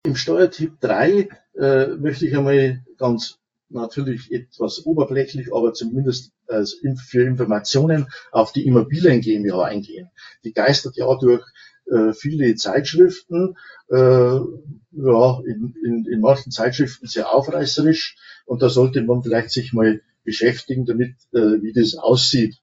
Im Steuertipp 3 möchte ich einmal ganz natürlich etwas oberflächlich, aber zumindest für Informationen auf die Immobilien GmbH eingehen. Die geistert ja durch viele Zeitschriften, in manchen Zeitschriften sehr aufreißerisch, und da sollte man vielleicht sich mal beschäftigen damit, wie das aussieht.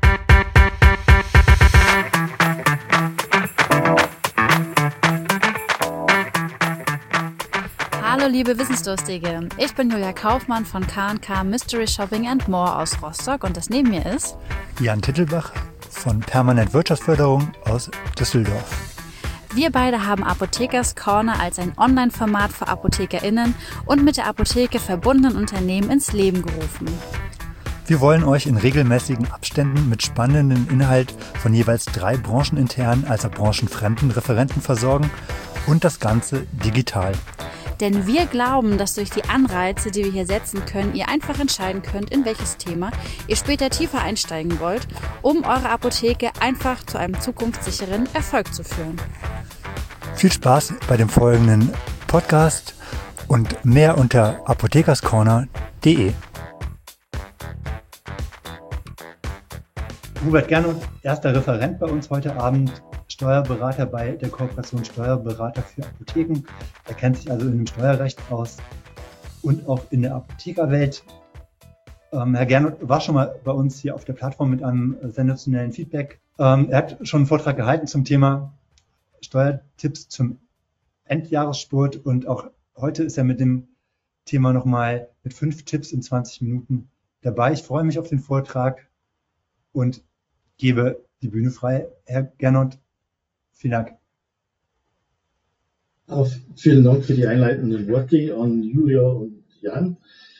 Hallo liebe Wissensdurstige, ich bin Julia Kaufmann von K&K Mystery Shopping and More aus Rostock, und das neben mir ist Jan Tittelbach von Permanent Wirtschaftsförderung aus Düsseldorf. Wir beide haben Apothekers Corner als ein Online-Format für ApothekerInnen und mit der Apotheke verbundenen Unternehmen ins Leben gerufen. Wir wollen euch in regelmäßigen Abständen mit spannenden Inhalt von jeweils 3 brancheninternen als auch branchenfremden Referenten versorgen und das Ganze digital. Denn wir glauben, dass durch die Anreize, die wir hier setzen können, ihr einfach entscheiden könnt, in welches Thema ihr später tiefer einsteigen wollt, um eure Apotheke einfach zu einem zukunftssicheren Erfolg zu führen. Viel Spaß bei dem folgenden Podcast und mehr unter apothekerscorner.de. Hubert Gernot, erster Referent bei uns heute Abend, Steuerberater bei der Kooperation Steuerberater für Apotheken. Er kennt sich also in dem Steuerrecht aus und auch in der Apothekerwelt. Herr Gernot war schon mal bei uns hier auf der Plattform mit einem sensationellen Feedback. Er hat schon einen Vortrag gehalten zum Thema Steuertipps zum Endjahresspurt, und auch heute ist er mit dem Thema nochmal mit 5 Tipps in 20 Minuten dabei. Ich freue mich auf den Vortrag und gebe die Bühne frei. Herr Gernot, vielen Dank. Vielen Dank für die einleitenden Worte an Julia und Jan.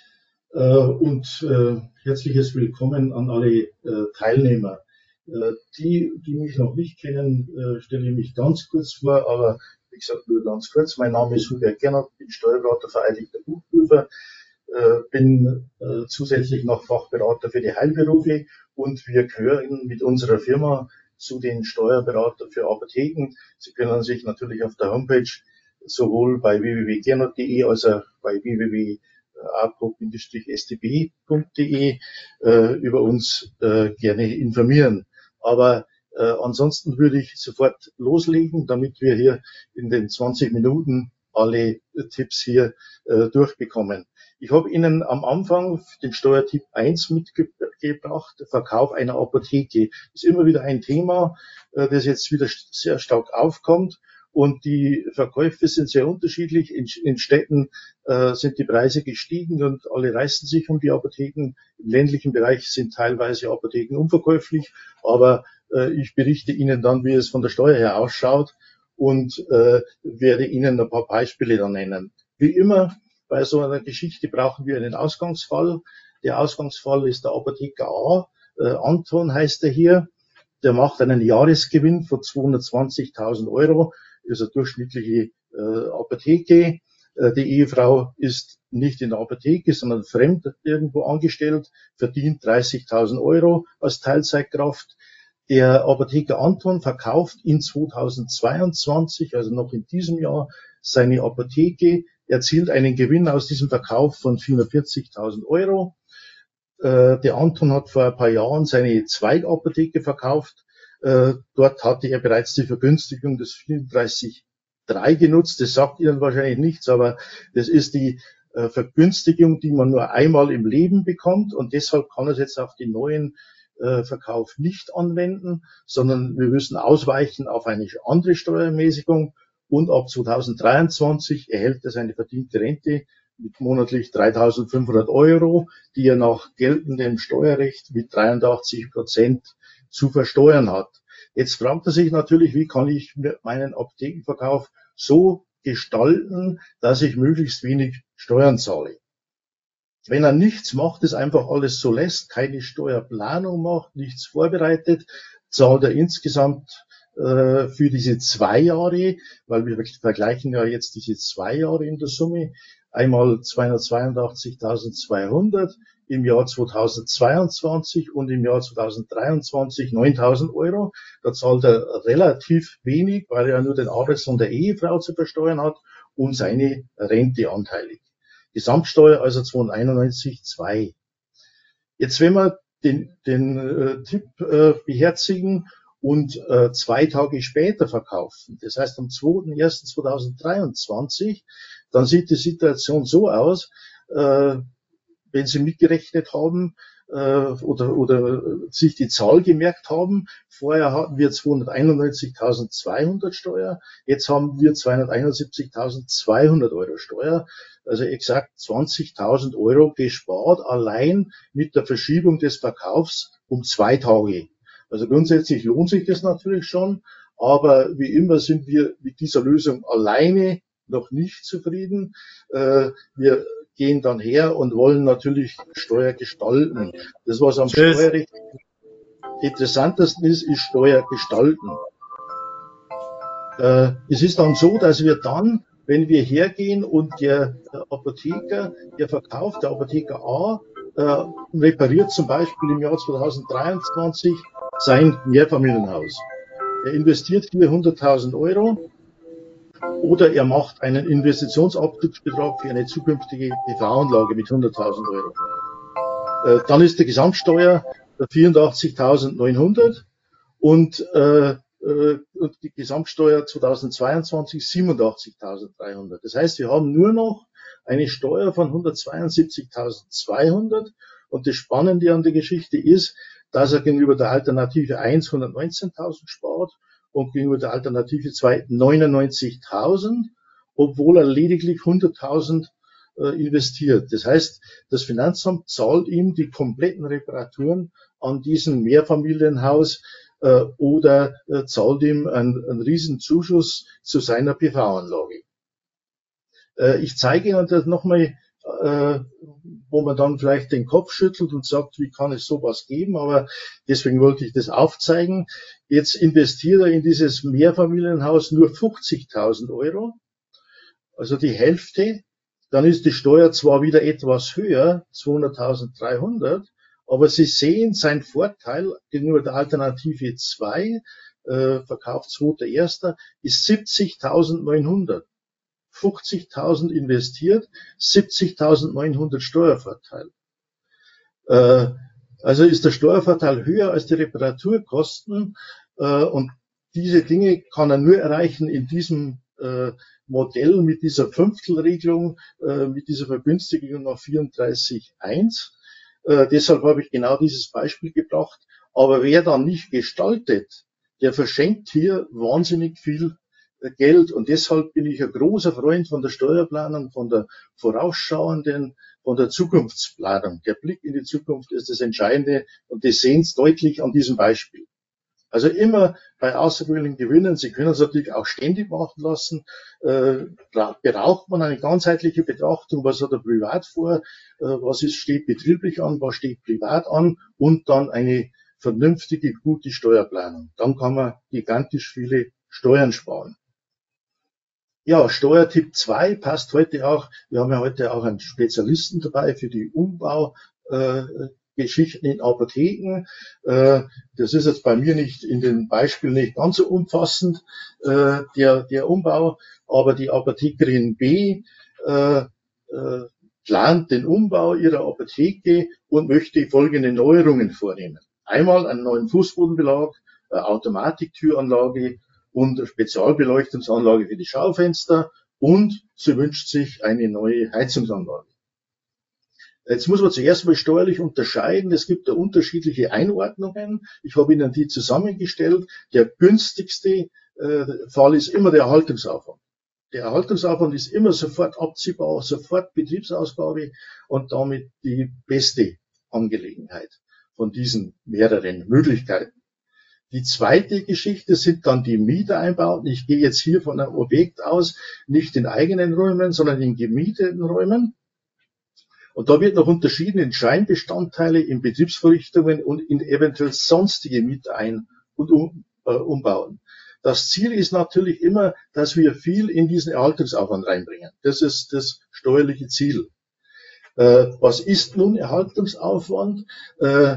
Herzliches Willkommen an alle Teilnehmer. Die mich noch nicht kennen, stelle ich mich ganz kurz vor, aber wie gesagt, nur ganz kurz. Mein Name ist Hubert Gernot, bin Steuerberater, vereidigter Buchprüfer, bin zusätzlich noch Fachberater für die Heilberufe, und wir gehören mit unserer Firma zu den Steuerberatern für Apotheken. Sie können sich natürlich auf der Homepage sowohl bei www.gernot.de als auch bei www.apo-stb.de über uns gerne informieren. Aber ansonsten würde ich sofort loslegen, damit wir hier in den 20 Minuten alle Tipps hier durchbekommen. Ich habe Ihnen am Anfang den Steuertipp 1 mitgebracht, Verkauf einer Apotheke. Das ist immer wieder ein Thema, das jetzt wieder sehr stark aufkommt. Und die Verkäufe sind sehr unterschiedlich. In Städten sind die Preise gestiegen und alle reißen sich um die Apotheken. Im ländlichen Bereich sind teilweise Apotheken unverkäuflich. Aber ich berichte Ihnen dann, wie es von der Steuer her ausschaut, und werde Ihnen ein paar Beispiele dann nennen. Wie immer bei so einer Geschichte brauchen wir einen Ausgangsfall. Der Ausgangsfall ist der Apotheker A. Anton heißt er hier. Der macht einen Jahresgewinn von 220.000 Euro. Das ist eine durchschnittliche Apotheke. Die Ehefrau ist nicht in der Apotheke, sondern fremd irgendwo angestellt, verdient 30.000 Euro als Teilzeitkraft. Der Apotheker Anton verkauft in 2022, also noch in diesem Jahr, seine Apotheke, erzielt einen Gewinn aus diesem Verkauf von 440.000 Euro. Der Anton hat vor ein paar Jahren seine Zweigapotheke verkauft. Dort hatte er bereits die Vergünstigung des 34.3 genutzt. Das sagt Ihnen wahrscheinlich nichts, aber das ist die Vergünstigung, die man nur einmal im Leben bekommt, und deshalb kann er es jetzt auf den neuen Verkauf nicht anwenden, sondern wir müssen ausweichen auf eine andere Steuermäßigung, und ab 2023 erhält er seine verdiente Rente mit monatlich 3.500 Euro, die er nach geltendem Steuerrecht mit 83% zu versteuern hat. Jetzt fragt er sich natürlich, wie kann ich meinen Apothekenverkauf so gestalten, dass ich möglichst wenig Steuern zahle. Wenn er nichts macht, es einfach alles so lässt, keine Steuerplanung macht, nichts vorbereitet, zahlt er insgesamt für diese 2 Jahre, weil wir vergleichen ja jetzt diese 2 Jahre in der Summe, einmal 282.200 im Jahr 2022 und im Jahr 2023 9.000 Euro. Da zahlt er relativ wenig, weil er nur den Arbeits- und der Ehefrau zu versteuern hat, und seine Rente anteilig. Gesamtsteuer also 291,2. Jetzt, wenn wir den Tipp beherzigen und 2 Tage später verkaufen, das heißt am 2.1.2023, dann sieht die Situation so aus, wenn Sie mitgerechnet haben oder sich die Zahl gemerkt haben, vorher hatten wir 291.200 Steuer, jetzt haben wir 271.200 Euro Steuer, also exakt 20.000 Euro gespart, allein mit der Verschiebung des Verkaufs um 2 Tage. Also grundsätzlich lohnt sich das natürlich schon, aber wie immer sind wir mit dieser Lösung alleine noch nicht zufrieden. Wir gehen dann her und wollen natürlich Steuer gestalten. Das, was am Steuerrecht interessantesten ist Steuer gestalten. Es ist dann so, dass wir dann, wenn wir hergehen und der Apotheker, der verkauft, der Apotheker A, repariert zum Beispiel im Jahr 2023 sein Mehrfamilienhaus. Er investiert hier 100.000 Euro. Oder er macht einen Investitionsabzugsbetrag für eine zukünftige PV-Anlage mit 100.000 Euro. Dann ist die Gesamtsteuer 84.900 und die Gesamtsteuer 2022 87.300. Das heißt, wir haben nur noch eine Steuer von 172.200 und das Spannende an der Geschichte ist, dass er gegenüber der Alternative 1 119.000 spart und gegenüber der Alternative 2 99.000, obwohl er lediglich 100.000 investiert. Das heißt, das Finanzamt zahlt ihm die kompletten Reparaturen an diesem Mehrfamilienhaus oder zahlt ihm einen riesen Zuschuss zu seiner PV-Anlage. Ich zeige Ihnen das nochmal, wo man dann vielleicht den Kopf schüttelt und sagt, wie kann es sowas geben, aber deswegen wollte ich das aufzeigen. Jetzt investiert er in dieses Mehrfamilienhaus nur 50.000 Euro, also die Hälfte. Dann ist die Steuer zwar wieder etwas höher, 200.300, aber Sie sehen, sein Vorteil gegenüber der Alternative 2, Verkauf 2.1., ist 70.900. 50.000 investiert, 70.900 Steuervorteil. Also ist der Steuervorteil höher als die Reparaturkosten und diese Dinge kann er nur erreichen in diesem Modell mit dieser Fünftelregelung, mit dieser Vergünstigung nach 34.1. Deshalb habe ich genau dieses Beispiel gebracht. Aber wer dann nicht gestaltet, der verschenkt hier wahnsinnig viel Geld. Und deshalb bin ich ein großer Freund von der Steuerplanung, von der vorausschauenden, von der Zukunftsplanung. Der Blick in die Zukunft ist das Entscheidende und das sehen Sie deutlich an diesem Beispiel. Also immer bei außergewöhnlichen Gewinnen, Sie können es natürlich auch ständig machen lassen, braucht man eine ganzheitliche Betrachtung, was hat er privat vor, steht betrieblich an, was steht privat an und dann eine vernünftige, gute Steuerplanung. Dann kann man gigantisch viele Steuern sparen. Ja, Steuertipp 2 passt heute auch. Wir haben ja heute auch einen Spezialisten dabei für die Umbaugeschichten in Apotheken. Das ist jetzt bei mir nicht in den Beispielen nicht ganz so umfassend, der Umbau, aber die Apothekerin B plant den Umbau ihrer Apotheke und möchte folgende Neuerungen vornehmen. Einmal einen neuen Fußbodenbelag, Automatiktüranlage und Spezialbeleuchtungsanlage für die Schaufenster und sie wünscht sich eine neue Heizungsanlage. Jetzt muss man zuerst mal steuerlich unterscheiden. Es gibt da unterschiedliche Einordnungen. Ich habe Ihnen die zusammengestellt. Der günstigste Fall ist immer der Erhaltungsaufwand. Der Erhaltungsaufwand ist immer sofort abziehbar, sofort Betriebsausgabe und damit die beste Angelegenheit von diesen mehreren Möglichkeiten. Die zweite Geschichte sind dann die Mietereinbauten. Ich gehe jetzt hier von einem Objekt aus, nicht in eigenen Räumen, sondern in gemieteten Räumen. Und da wird noch unterschieden in Scheinbestandteile, in Betriebsvorrichtungen und in eventuell sonstige Mieterein- und Umbauen. Das Ziel ist natürlich immer, dass wir viel in diesen Erhaltungsaufwand reinbringen. Das ist das steuerliche Ziel. Was ist nun Erhaltungsaufwand?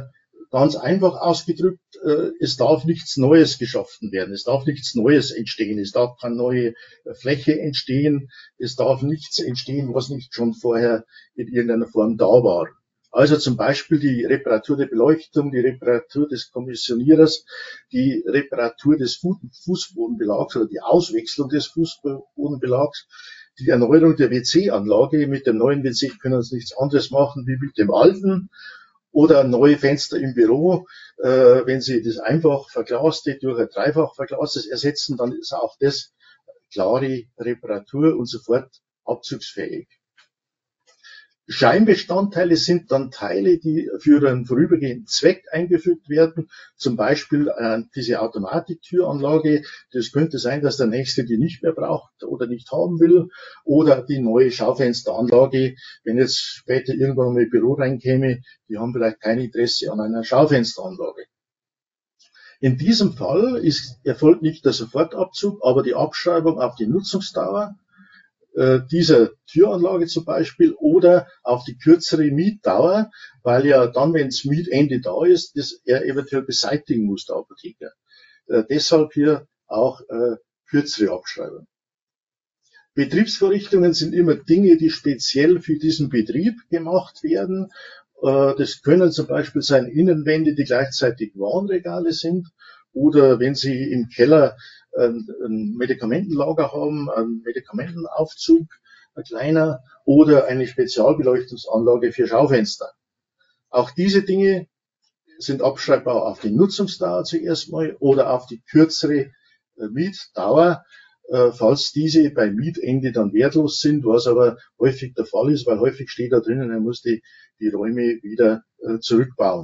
ganz einfach ausgedrückt, es darf nichts Neues geschaffen werden, es darf nichts Neues entstehen, es darf keine neue Fläche entstehen, es darf nichts entstehen, was nicht schon vorher in irgendeiner Form da war. Also zum Beispiel die Reparatur der Beleuchtung, die Reparatur des Kommissionierers, die Reparatur des Fußbodenbelags oder die Auswechslung des Fußbodenbelags, die Erneuerung der WC-Anlage. Mit dem neuen WC können Sie nichts anderes machen wie mit dem alten. Oder neue Fenster im Büro. Wenn Sie das einfach verglaste durch ein dreifach verglastes ersetzen, dann ist auch das klare Reparatur und sofort abzugsfähig. Scheinbestandteile sind dann Teile, die für einen vorübergehenden Zweck eingefügt werden. Zum Beispiel diese Automatiktüranlage. Das könnte sein, dass der Nächste die nicht mehr braucht oder nicht haben will. Oder die neue Schaufensteranlage. Wenn jetzt später irgendwann mal ein Büro reinkäme, die haben vielleicht kein Interesse an einer Schaufensteranlage. In diesem Fall erfolgt nicht der Sofortabzug, aber die Abschreibung auf die Nutzungsdauer dieser Türanlage zum Beispiel oder auf die kürzere Mietdauer, weil ja dann, wenn das Mietende da ist, das er eventuell beseitigen muss, der Apotheker. Deshalb hier auch kürzere Abschreibung. Betriebsvorrichtungen sind immer Dinge, die speziell für diesen Betrieb gemacht werden. Das können zum Beispiel sein Innenwände, die gleichzeitig Warenregale sind, oder wenn Sie im Keller ein Medikamentenlager haben, einen Medikamentenaufzug, ein kleiner, oder eine Spezialbeleuchtungsanlage für Schaufenster. Auch diese Dinge sind abschreibbar auf die Nutzungsdauer zuerst mal oder auf die kürzere Mietdauer, falls diese bei Mietende dann wertlos sind, was aber häufig der Fall ist, weil häufig steht da drinnen, er muss die Räume wieder zurückbauen.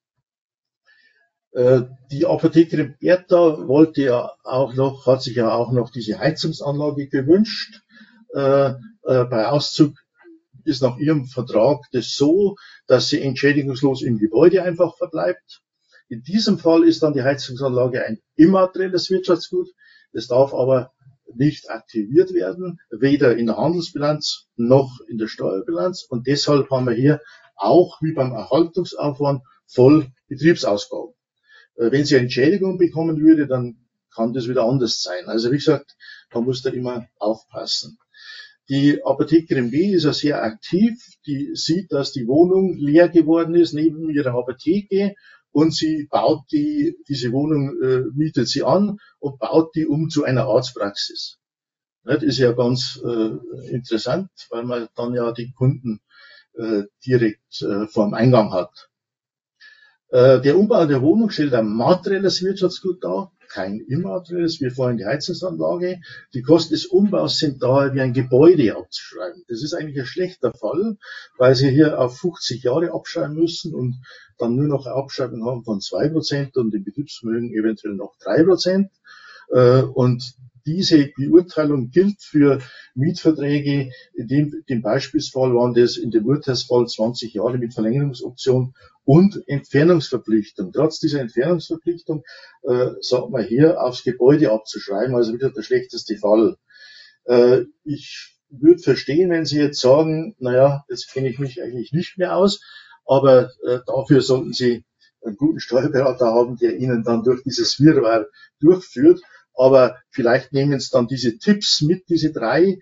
Die Apothekerin Bertha hat sich ja auch noch diese Heizungsanlage gewünscht. Bei Auszug ist nach ihrem Vertrag das so, dass sie entschädigungslos im Gebäude einfach verbleibt. In diesem Fall ist dann die Heizungsanlage ein immaterielles Wirtschaftsgut. Es darf aber nicht aktiviert werden, weder in der Handelsbilanz noch in der Steuerbilanz. Und deshalb haben wir hier auch wie beim Erhaltungsaufwand voll Betriebsausgaben. Wenn sie Entschädigung bekommen würde, dann kann das wieder anders sein. Also wie gesagt, man muss da immer aufpassen. Die Apothekerin B ist ja sehr aktiv. Die sieht, dass die Wohnung leer geworden ist neben ihrer Apotheke und sie baut diese Wohnung, mietet sie an und baut die um zu einer Arztpraxis. Das ist ja ganz interessant, weil man dann ja die Kunden direkt vorm Eingang hat. Der Umbau der Wohnung stellt ein materielles Wirtschaftsgut dar, kein immaterielles, wie vorhin die Heizungsanlage. Die Kosten des Umbaus sind daher wie ein Gebäude abzuschreiben. Das ist eigentlich ein schlechter Fall, weil Sie hier auf 50 Jahre abschreiben müssen und dann nur noch eine Abschreibung haben von 2% und im Betriebsvermögen eventuell noch 3%. Und diese Beurteilung gilt für Mietverträge. In dem Beispielsfall waren das in dem Urteilsfall 20 Jahre mit Verlängerungsoption und Entfernungsverpflichtung. Trotz dieser Entfernungsverpflichtung sagt man hier aufs Gebäude abzuschreiben, also wieder der schlechteste Fall. Ich würde verstehen, wenn Sie jetzt sagen, naja, jetzt kenne ich mich eigentlich nicht mehr aus, aber dafür sollten Sie einen guten Steuerberater haben, der Ihnen dann durch dieses Wirrwarr durchführt. Aber vielleicht nehmen es dann diese Tipps mit, diese 3.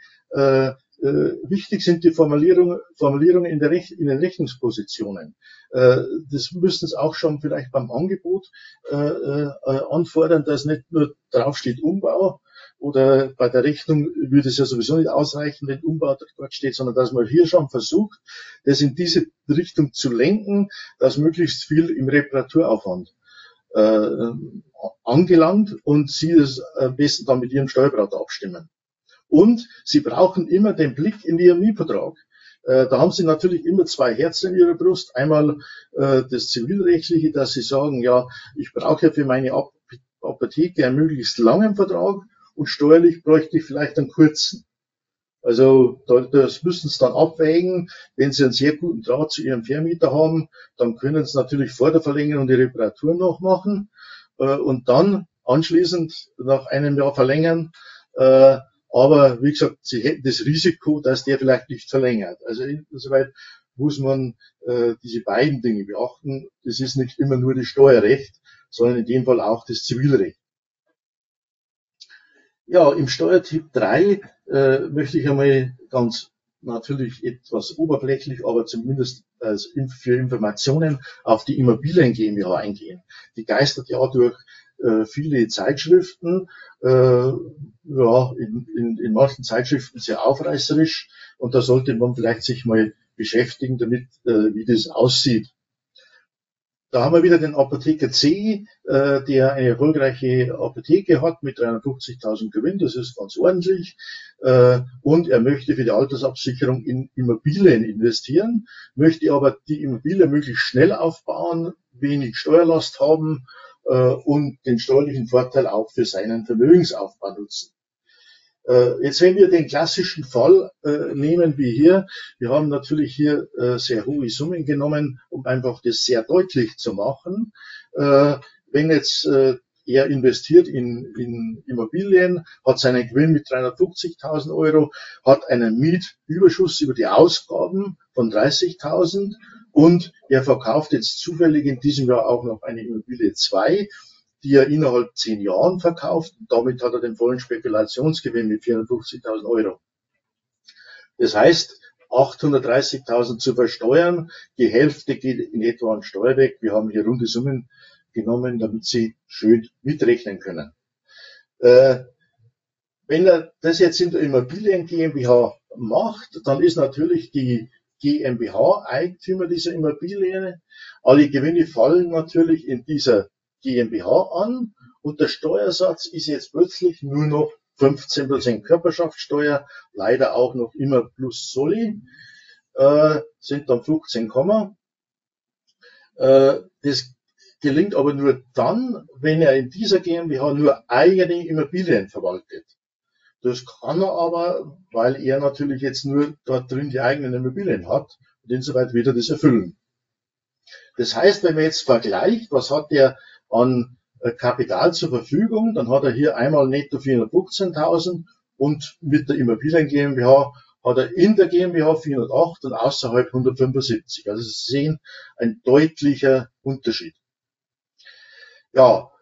Wichtig sind die Formulierungen in den Rechnungspositionen. Das müssen Sie auch schon vielleicht beim Angebot anfordern, dass nicht nur draufsteht Umbau, oder bei der Rechnung würde es ja sowieso nicht ausreichen, wenn Umbau dort steht, sondern dass man hier schon versucht, das in diese Richtung zu lenken, dass möglichst viel im Reparaturaufwand angelangt und Sie es am besten dann mit Ihrem Steuerberater abstimmen. Und Sie brauchen immer den Blick in Ihren Mietvertrag. Da haben Sie natürlich immer 2 Herzen in Ihrer Brust. Einmal das Zivilrechtliche, dass Sie sagen, ja, ich brauche ja für meine Apotheke einen möglichst langen Vertrag und steuerlich bräuchte ich vielleicht einen kurzen. Also das müssen Sie dann abwägen. Wenn Sie einen sehr guten Draht zu Ihrem Vermieter haben, dann können Sie natürlich vor der Verlängerung die Reparaturen noch machen und dann anschließend nach einem Jahr verlängern. Aber wie gesagt, Sie hätten das Risiko, dass der vielleicht nicht verlängert. Also insoweit muss man diese beiden Dinge beachten. Das ist nicht immer nur das Steuerrecht, sondern in dem Fall auch das Zivilrecht. Ja, im Steuertipp 3 möchte ich einmal ganz natürlich etwas oberflächlich, aber zumindest für Informationen auf die Immobilien GmbH eingehen. Die geistert ja durch viele Zeitschriften, ja, in manchen Zeitschriften sehr aufreißerisch, und da sollte man vielleicht sich mal beschäftigen damit, wie das aussieht. Da haben wir wieder den Apotheker C, der eine erfolgreiche Apotheke hat mit 350.000 Gewinn, das ist ganz ordentlich, und er möchte für die Altersabsicherung in Immobilien investieren, möchte aber die Immobilie möglichst schnell aufbauen, wenig Steuerlast haben und den steuerlichen Vorteil auch für seinen Vermögensaufbau nutzen. Jetzt, wenn wir den klassischen Fall nehmen wie hier, wir haben natürlich hier sehr hohe Summen genommen, um einfach das sehr deutlich zu machen. Wenn jetzt er investiert in Immobilien, hat seinen Gewinn mit 350.000 Euro, hat einen Mietüberschuss über die Ausgaben von 30.000 und er verkauft jetzt zufällig in diesem Jahr auch noch eine Immobilie 2, die er innerhalb 10 Jahren verkauft. Und damit hat er den vollen Spekulationsgewinn mit 450.000 Euro. Das heißt, 830.000 zu versteuern, die Hälfte geht in etwa an Steuer weg. Wir haben hier runde Summen genommen, damit Sie schön mitrechnen können. Wenn er das jetzt in der Immobilien GmbH macht, dann ist natürlich die GmbH Eigentümer dieser Immobilie. Alle Gewinne fallen natürlich in dieser GmbH an und der Steuersatz ist jetzt plötzlich nur noch 15% Körperschaftssteuer, leider auch noch immer plus Soli, sind dann 15, das gelingt aber nur dann, wenn er in dieser GmbH nur eigene Immobilien verwaltet. Das kann er aber, weil er natürlich jetzt nur dort drin die eigenen Immobilien hat und insoweit wird er das erfüllen. Das heißt, wenn man jetzt vergleicht, was hat er an Kapital zur Verfügung, dann hat er hier einmal netto 415.000 und mit der Immobilien GmbH hat er in der GmbH 408 und außerhalb 175. Also Sie sehen, ein deutlicher Unterschied. Ja,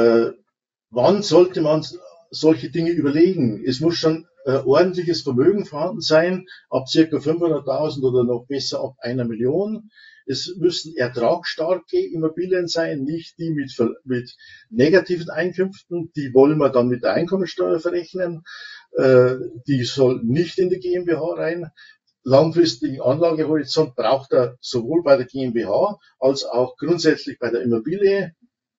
wann sollte man solche Dinge überlegen? Es muss schon ordentliches Vermögen vorhanden sein, ab circa 500.000 oder noch besser ab 1 Million. Es müssen ertragsstarke Immobilien sein, nicht die mit negativen Einkünften. Die wollen wir dann mit der Einkommensteuer verrechnen. Die soll nicht in die GmbH rein. Langfristigen Anlagehorizont braucht er sowohl bei der GmbH als auch grundsätzlich bei der Immobilie.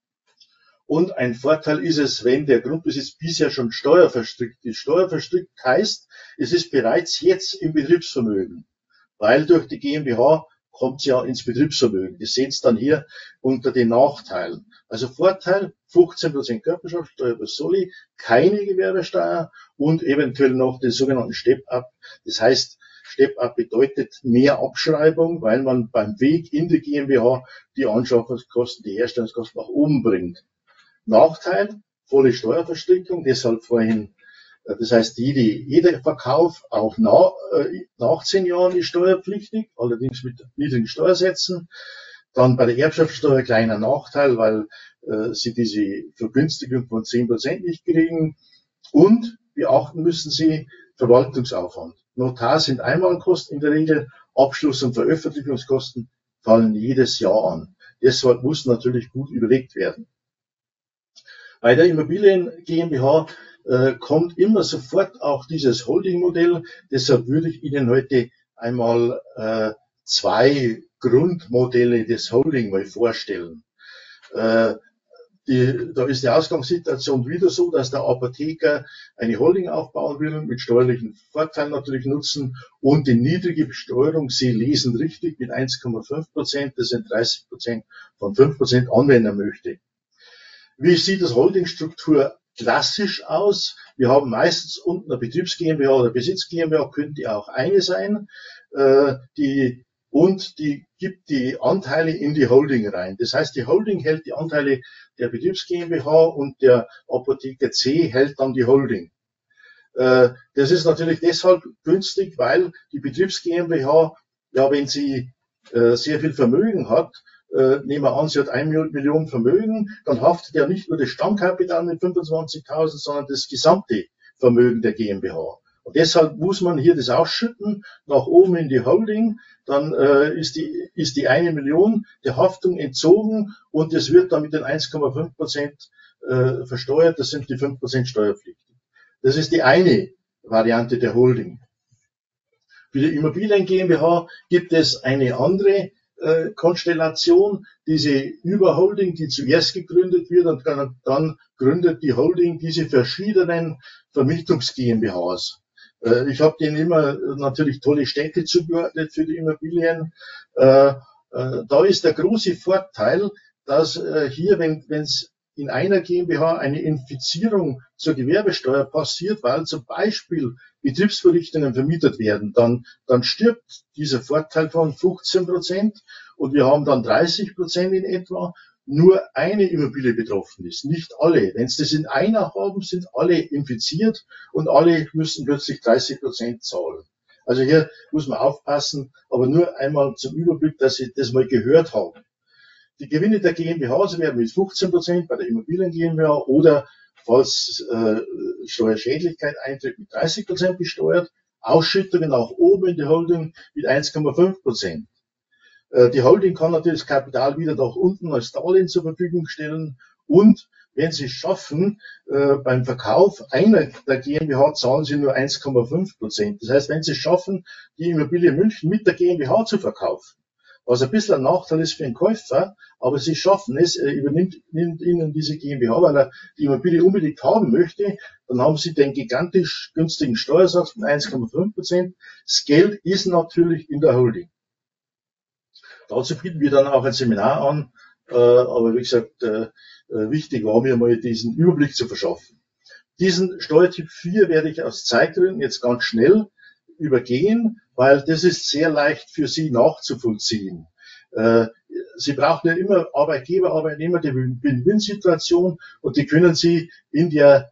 Und ein Vorteil ist es, wenn der Grundbesitz bisher schon steuerverstrickt ist. Steuerverstrickt heißt, es ist bereits jetzt im Betriebsvermögen, weil durch die GmbH kommt es ja ins Betriebsvermögen. Das seht ihr dann hier unter den Nachteilen. Also Vorteil, 15% Körperschaftssteuer über Soli, keine Gewerbesteuer und eventuell noch den sogenannten Step-up. Das heißt, Step-up bedeutet mehr Abschreibung, weil man beim Weg in die GmbH die Anschaffungskosten, die Herstellungskosten nach oben bringt. Nachteil, volle Steuerverstrickung, deshalb vorhin, das heißt, jeder Verkauf auch nach 10 Jahren ist steuerpflichtig, allerdings mit niedrigen Steuersätzen. Dann bei der Erbschaftssteuer kleiner Nachteil, weil Sie diese Vergünstigung von 10% nicht kriegen. Und beachten müssen Sie Verwaltungsaufwand. Notar sind Einmalkosten in der Regel, Abschluss- und Veröffentlichungskosten fallen jedes Jahr an. Deshalb muss natürlich gut überlegt werden. Bei der Immobilien GmbH kommt immer sofort auch dieses Holding-Modell. Deshalb würde ich Ihnen heute einmal 2 Grundmodelle des Holding mal vorstellen. Da ist die Ausgangssituation wieder so, dass der Apotheker eine Holding aufbauen will, mit steuerlichen Vorteilen natürlich nutzen und die niedrige Besteuerung, Sie lesen richtig, mit 1,5%, das sind 30% von 5% anwenden möchte. Wie sieht das Holdingstruktur klassisch aus? Wir haben meistens unten eine Betriebs GmbH oder Besitz GmbH, könnte auch eine sein, die gibt die Anteile in die Holding rein. Das heißt, die Holding hält die Anteile der Betriebs GmbH und der Apotheker C hält dann die Holding. Das ist natürlich deshalb günstig, weil die Betriebs GmbH, ja, wenn sie sehr viel Vermögen hat, nehmen wir an, sie hat 1 Million Vermögen, dann haftet ja nicht nur das Stammkapital mit 25.000, sondern das gesamte Vermögen der GmbH. Und deshalb muss man hier das ausschütten, nach oben in die Holding, dann ist die 1 Million der Haftung entzogen und es wird dann mit den 1,5% versteuert, das sind die 5% steuerpflichtig. Das ist die eine Variante der Holding. Für die Immobilien GmbH gibt es eine andere Konstellation, diese Überholding, die zuerst gegründet wird und dann gründet die Holding diese verschiedenen Vermietungs GmbHs. Ich habe denen immer natürlich tolle Städte zugeordnet für die Immobilien. Da ist der große Vorteil, dass hier, wenn es in einer GmbH eine Infizierung zur Gewerbesteuer passiert, weil zum Beispiel Betriebsvorrichtungen vermietet werden, dann stirbt dieser Vorteil von 15% und wir haben dann 30% in etwa. Nur eine Immobilie betroffen ist, nicht alle. Wenn Sie das in einer haben, sind alle infiziert und alle müssen plötzlich 30% zahlen. Also hier muss man aufpassen, aber nur einmal zum Überblick, dass Sie das mal gehört haben. Die Gewinne der GmbH werden mit 15% bei der Immobilien GmbH oder falls Steuerschädlichkeit eintritt mit 30% besteuert, Ausschüttungen nach oben in die Holding mit 1,5%. Die Holding kann natürlich das Kapital wieder nach unten als Darlehen zur Verfügung stellen und wenn Sie es schaffen, beim Verkauf einer der GmbH zahlen Sie nur 1,5%. Das heißt, wenn Sie es schaffen, die Immobilie München mit der GmbH zu verkaufen, was ein bisschen ein Nachteil ist für den Käufer, aber Sie schaffen es, er nimmt Ihnen diese GmbH, weil er die Immobilie unbedingt haben möchte, dann haben Sie den gigantisch günstigen Steuersatz von 1,5%. Das Geld ist natürlich in der Holding. Dazu bieten wir dann auch ein Seminar an, aber wie gesagt, wichtig war mir mal diesen Überblick zu verschaffen. Diesen Steuertyp 4 werde ich aus Zeitgründen jetzt ganz schnell übergehen, weil das ist sehr leicht für Sie nachzuvollziehen. Sie brauchen ja immer Arbeitgeber, Arbeitnehmer, die Win-Win-Situation und die können Sie in der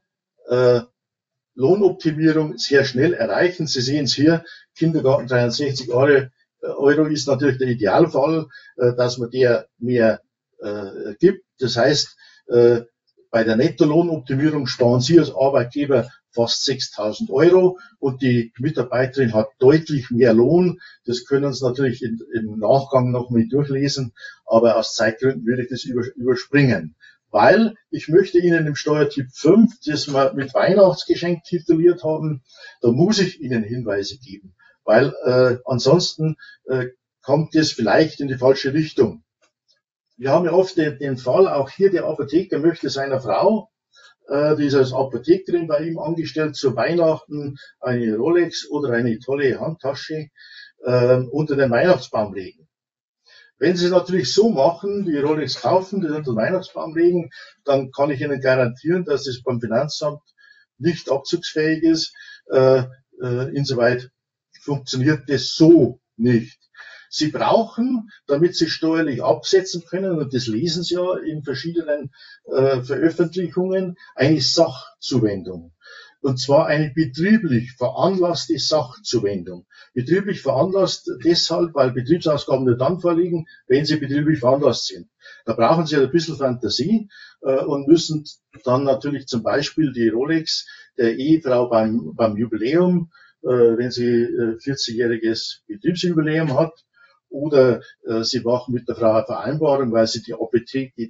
Lohnoptimierung sehr schnell erreichen. Sie sehen es hier, Kindergarten 63 Euro ist natürlich der Idealfall, dass man der mehr gibt. Das heißt, bei der Nettolohnoptimierung sparen Sie als Arbeitgeber fast 6.000 Euro und die Mitarbeiterin hat deutlich mehr Lohn. Das können Sie natürlich im Nachgang noch mal durchlesen, aber aus Zeitgründen würde ich das überspringen. Weil ich möchte Ihnen im Steuertyp 5, das wir mit Weihnachtsgeschenk tituliert haben, da muss ich Ihnen Hinweise geben. Weil ansonsten kommt es vielleicht in die falsche Richtung. Wir haben ja oft den Fall, auch hier der Apotheker möchte seiner Frau, die ist als Apothekerin bei ihm angestellt, zu Weihnachten eine Rolex oder eine tolle Handtasche unter den Weihnachtsbaum legen. Wenn Sie es natürlich so machen, die Rolex kaufen, die unter den Weihnachtsbaum legen, dann kann ich Ihnen garantieren, dass es beim Finanzamt nicht abzugsfähig ist. Insoweit funktioniert das so nicht. Sie brauchen, damit Sie steuerlich absetzen können, und das lesen Sie ja in verschiedenen Veröffentlichungen, eine Sachzuwendung. Und zwar eine betrieblich veranlasste Sachzuwendung. Betrieblich veranlasst deshalb, weil Betriebsausgaben nur dann vorliegen, wenn sie betrieblich veranlasst sind. Da brauchen Sie ein bisschen Fantasie und müssen dann natürlich zum Beispiel die Rolex der Ehefrau beim Jubiläum, wenn sie 40-jähriges Betriebsjubiläum hat, oder sie machen mit der Frau eine Vereinbarung, weil sie die Apotheke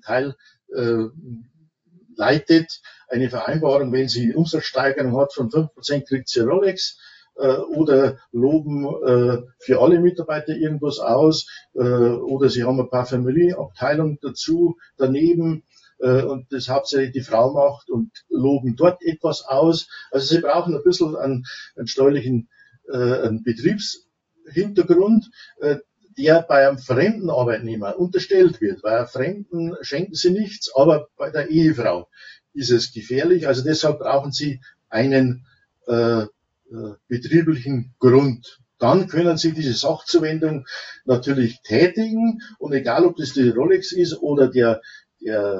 leitet, eine Vereinbarung, wenn sie Umsatzsteigerung hat von 5%, kriegt sie Rolex, oder loben für alle Mitarbeiter irgendwas aus, oder sie haben eine Parfümerieabteilung dazu daneben, und das hauptsächlich die Frau macht und loben dort etwas aus. Also sie brauchen ein bisschen einen steuerlichen einen Betriebshintergrund, der bei einem fremden Arbeitnehmer unterstellt wird. Bei einem Fremden schenken sie nichts, aber bei der Ehefrau ist es gefährlich. Also deshalb brauchen sie einen betrieblichen Grund. Dann können Sie diese Sachzuwendung natürlich tätigen und egal, ob das die Rolex ist oder der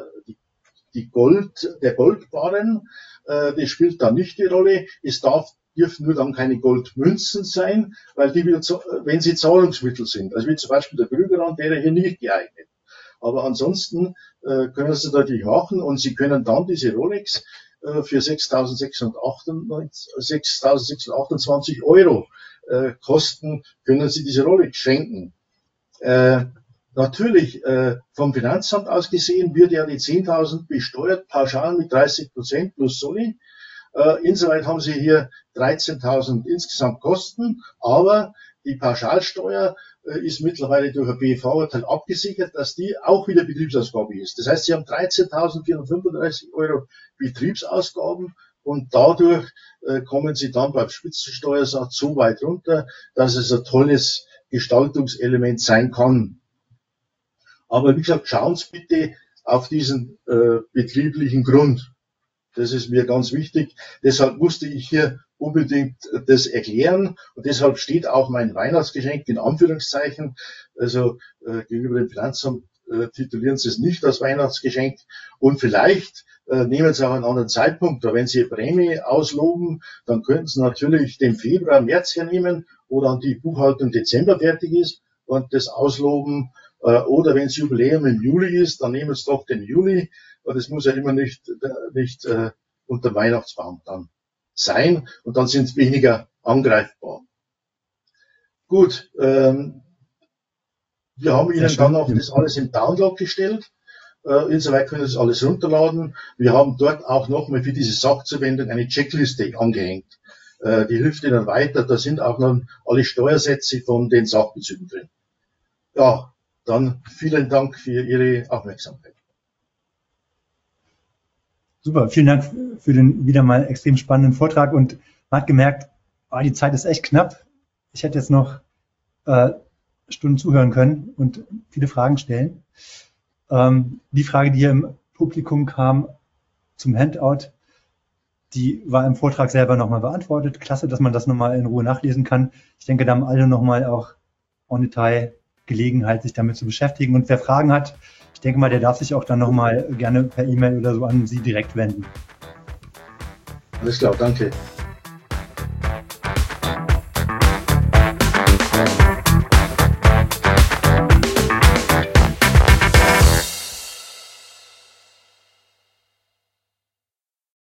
Goldbarren, das spielt da nicht die Rolle. Es darf dürfen nur dann keine Goldmünzen sein, weil die wieder, wenn sie Zahlungsmittel sind, also wie zum Beispiel der Krügerrand, wäre hier nicht geeignet. Aber ansonsten können Sie natürlich machen und Sie können dann diese Rolex für 6.628 Euro kosten, können Sie diese Rolex schenken. Natürlich, vom Finanzamt aus gesehen wird ja die 10.000 besteuert, pauschal mit 30% plus Soli. Insoweit haben Sie hier 13.000 insgesamt Kosten, aber die Pauschalsteuer ist mittlerweile durch ein BEV-Urteil abgesichert, dass die auch wieder Betriebsausgabe ist. Das heißt, Sie haben 13.435 Euro Betriebsausgaben und dadurch kommen Sie dann beim Spitzensteuersatz so weit runter, dass es ein tolles Gestaltungselement sein kann. Aber wie gesagt, schauen Sie bitte auf diesen betrieblichen Grund. Das ist mir ganz wichtig. Deshalb musste ich hier unbedingt das erklären. Und deshalb steht auch mein Weihnachtsgeschenk in Anführungszeichen. Also gegenüber dem Finanzamt titulieren Sie es nicht als Weihnachtsgeschenk. Und vielleicht nehmen Sie auch einen anderen Zeitpunkt. Wenn Sie Prämie ausloben, dann könnten Sie natürlich den Februar, März hernehmen, wo dann die Buchhaltung Dezember fertig ist und das ausloben. Oder wenn das Jubiläum im Juli ist, dann nehmen Sie doch den Juli. Das muss ja immer nicht unter Weihnachtsbaum dann sein und dann sind es weniger angreifbar. Gut, wir haben Ihnen dann auch das alles im Download gestellt. Insoweit können Sie das alles runterladen. Wir haben dort auch nochmal für diese Sachzuwendung eine Checkliste angehängt. Die hilft Ihnen weiter. Da sind auch noch alle Steuersätze von den Sachbezügen drin. Ja, dann vielen Dank für Ihre Aufmerksamkeit. Super, vielen Dank für den wieder mal extrem spannenden Vortrag und man hat gemerkt, die Zeit ist echt knapp. Ich hätte jetzt noch Stunden zuhören können und viele Fragen stellen. Die Frage, die hier im Publikum kam zum Handout, die war im Vortrag selber nochmal beantwortet. Klasse, dass man das nochmal in Ruhe nachlesen kann. Ich denke, da haben alle nochmal auch en Detail Gelegenheit, sich damit zu beschäftigen. Und wer Fragen hat, ich denke mal, der darf sich auch dann nochmal gerne per E-Mail oder so an Sie direkt wenden. Alles klar, danke.